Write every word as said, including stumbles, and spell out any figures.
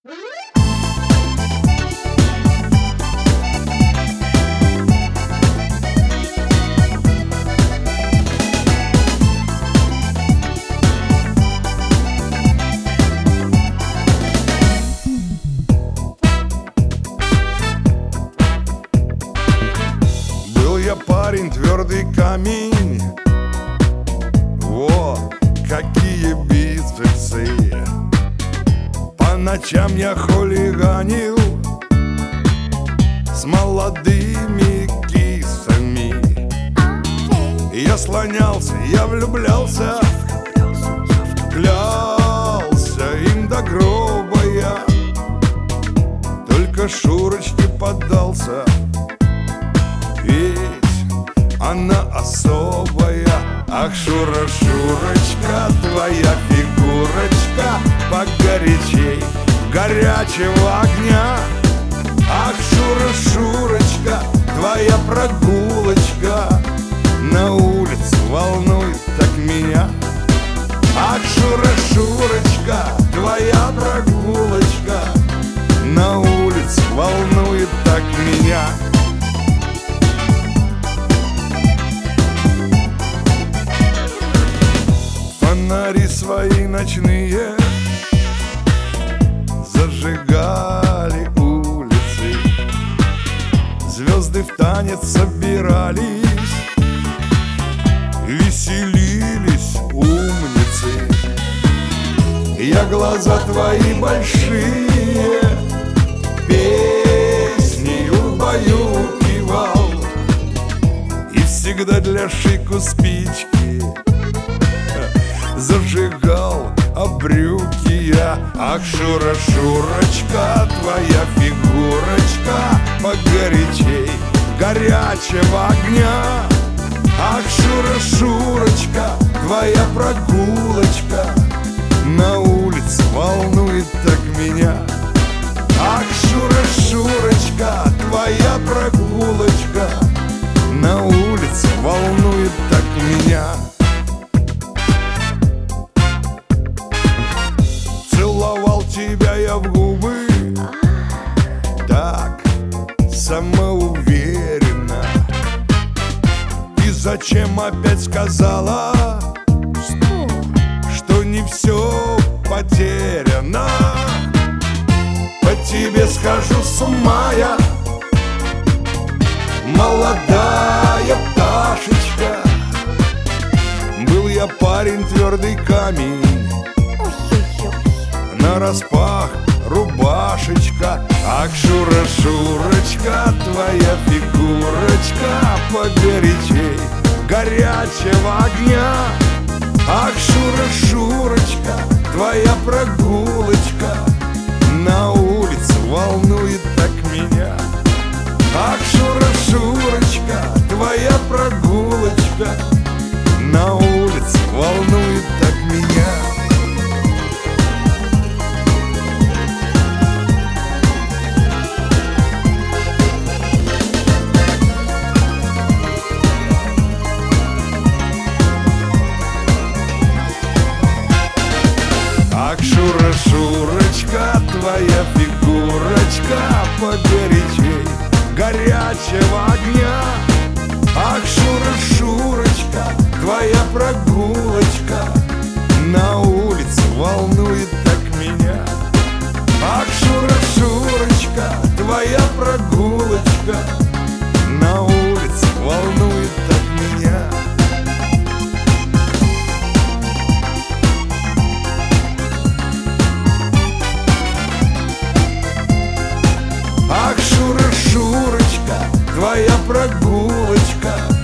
Я парень, твердый камень. О, какие бицепсы! По ночам я хулиганил с молодыми кисами. Я слонялся, я влюблялся, клялся им до гроба я. Только Шурочке поддался, ведь она особая. Ах, Шура, Шурочка, твоя фигурочка погорячей горячего огня. Ах, Шура, Шурочка, твоя прогулочка на улице волнует так меня. Ах, Шура, Шурочка, твоя прогулочка на улице волнует так меня. Фонари свои ночные зажигали улицы, звезды в танец собирались, веселились умницы. Я глаза твои большие песнею убаюкивал, и всегда для шику спички зажигал об брюки я. Ах, Шура, Шурочка, твоя фигурочка погорячей горячего огня. Ах, Шура, Шурочка, твоя прогулочка на улице волнует так меня. Ах, Шура, Шурочка, твоя прогулочка на улице волнует так меня. Целовал тебя я в губы так самоуверенно. И зачем опять сказала, Что? что не все потеряно? По тебе схожу с ума я, молодая пташечка. Был я парень, твердый камень, нараспах рубашечка. Ах, Шура, Шурочка, твоя фигурочка погорячей горячего огня. Ах, Шура, Шурочка, твоя прогулочка на улице волнует так меня. Ах, Шура, Шурочка, твоя прогулочка на улице волнует так меня. Ах, Шура, Шурочка, твоя фигурочка погорячей горячего огня. Ах, Шура, Шурочка, твоя прогулочка на улице волнует так меня. Ах, Шура, Шурочка, твоя прогулочка на улице волнует так меня. Ах, Шура, Шурочка, твоя прогулочка